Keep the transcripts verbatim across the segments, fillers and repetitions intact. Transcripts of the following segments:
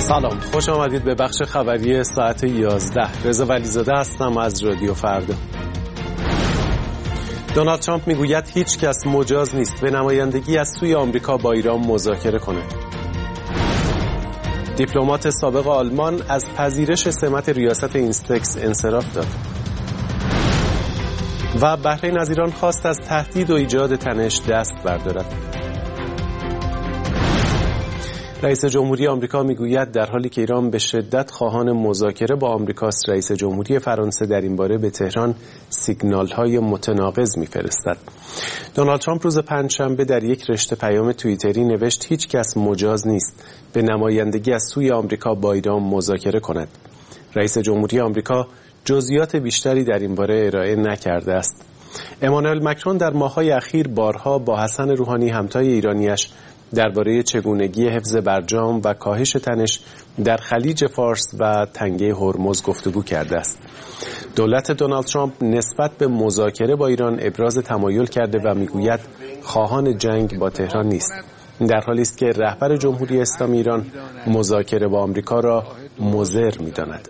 سلام، خوش آمدید به بخش خبری ساعت یازده. رضا ولیزاده هستم از رادیو فردا. دونالد ترامپ میگوید هیچ کس مجاز نیست به نمایندگی از سوی آمریکا با ایران مذاکره کند. دیپلمات سابق آلمان از پذیرش سمت ریاست اینستکس انصراف داد. و بحرین از ایران خواست از تهدید و ایجاد تنش دست بردارد. رئیس جمهوری آمریکا میگوید در حالی که ایران به شدت خواهان مذاکره با آمریکاست، رئیس جمهوری فرانسه در این باره به تهران سیگنال‌های متناقض می‌فرستد. دونالد ترامپ روز پنجشنبه در یک رشته پیام توییتری نوشت هیچ کس مجاز نیست به نمایندگی از سوی آمریکا با ایران مذاکره کند. رئیس جمهوری آمریکا جزئیات بیشتری در این باره ارائه نکرده است. امانوئل مکرون در ماه‌های اخیر بارها با حسن روحانی همتای ایرانیش درباره چگونگی حفظ برجام و کاهش تنش در خلیج فارس و تنگه هرمز گفتگو کرده است. دولت دونالد ترامپ نسبت به مذاکره با ایران ابراز تمایل کرده و میگوید خواهان جنگ با تهران نیست. در حالی است که رهبر جمهوری اسلامی ایران مذاکره با آمریکا را مضر می‌داند.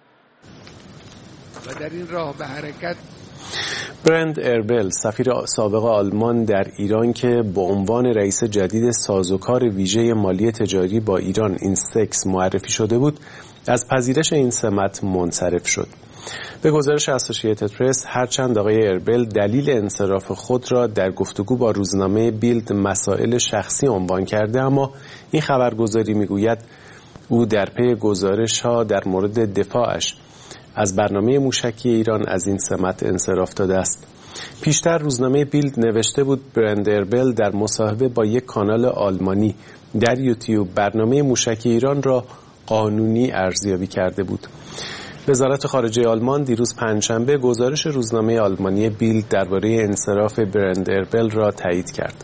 و در این راه به حرکت برند اربل، سفیر سابق آلمان در ایران که به عنوان رئیس جدید سازوکار ویژه مالی تجاری با ایران اینستکس معرفی شده بود، از پذیرش این سمت منصرف شد. به گزارش اسوسییتد پرس، هرچند آقای اربل دلیل انصراف خود را در گفتگو با روزنامه بیلد مسائل شخصی عنوان کرده، اما این خبرگزاری میگوید او در پی گزارش‌ها در مورد دفاعش از برنامه موشکی ایران از این سمت انصراف داده است. پیشتر روزنامه بیلد نوشته بود برند اربل در مصاحبه با یک کانال آلمانی در یوتیوب برنامه موشکی ایران را قانونی ارزیابی کرده بود. وزارت خارجه آلمان دیروز پنجشنبه گزارش روزنامه آلمانی بیلد درباره انصراف برند اربل را تایید کرد.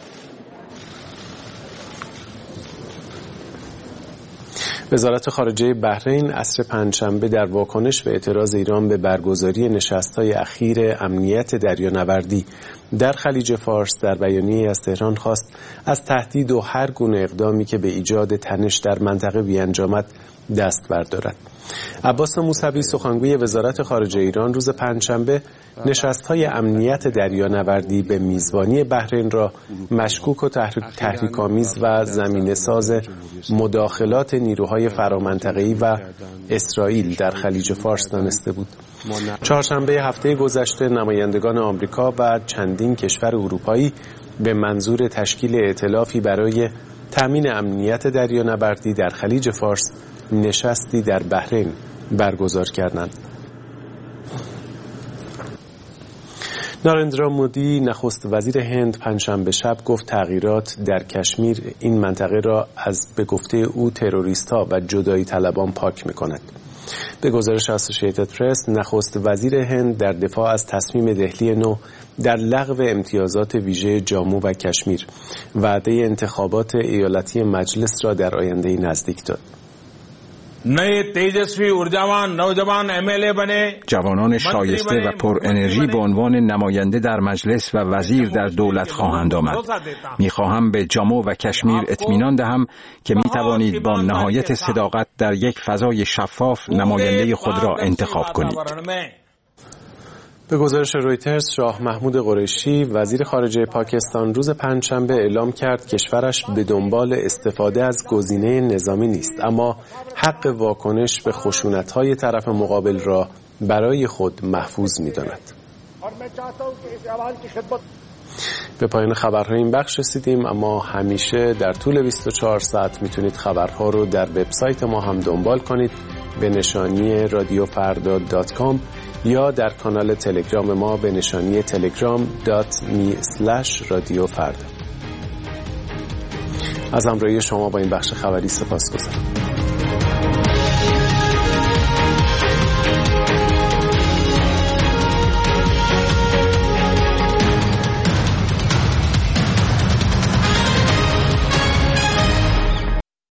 وزارت خارجه بحرین عصر پنجشنبه در واکنش به اعتراض ایران به برگزاری نشست‌های اخیر امنیت دریانوردی در خلیج فارس در بیانیه‌ای از تهران خواست از تهدید و هر گونه اقدامی که به ایجاد تنش در منطقه بیانجامد دست بردارد. عباس موسوی، سخنگوی وزارت خارجه ایران، روز پنجشنبه نشست‌های امنیت دریانوردی به میزبانی بحرین را مشکوک و تحریک‌آمیز و زمینه‌ساز مداخلات نیروهای فرامنطقه‌ای و اسرائیل در خلیج فارس دانسته بود. چهارشنبه هفته گذشته نمایندگان آمریکا و چندین کشور اروپایی به منظور تشکیل ائتلافی برای تامین امنیت دریانوردی در خلیج فارس نشستی در بحرین برگزار کردند. نارندرا مودی، نخست وزیر هند، پنجشنبه شب گفت تغییرات در کشمیر این منطقه را از به گفته او تروریست‌ها و جدایی طلبان پاک می‌کند. به گزارش اسوسییتد پرس، نخست وزیر هند در دفاع از تصمیم دهلی نو در لغو امتیازات ویژه جامو و کشمیر وعده انتخابات ایالتی مجلس را در آینده نزدیک داد. نئے تیجسوی ارجاوان نوجوان ایم ایل ای بنے، جوانان شایسته و پر انرژی به عنوان نماینده در مجلس و وزیر در دولت خواهند آمد. می‌خواهم به جامو و کشمیر اطمینان دهم که می‌توانید با نهایت صداقت در یک فضای شفاف نماینده خود را انتخاب کنید. به گزارش رویترز، شاه محمود قریشی، وزیر خارجه پاکستان، روز پنجشنبه اعلام کرد کشورش به دنبال استفاده از گزینه نظامی نیست، اما حق واکنش به خشونت‌های طرف مقابل را برای خود محفوظ می‌داند. به پایان خبرهای این بخش رسیدیم، اما همیشه در طول بیست و چهار ساعت میتونید خبرها رو در وبسایت ما هم دنبال کنید به نشانی رادیو فردا دات کام یا در کانال تلگرام ما به نشانی تلگرام دات می اسلش رادیو فردا. از همراهی شما با این بخش خبری سپاسگزارم.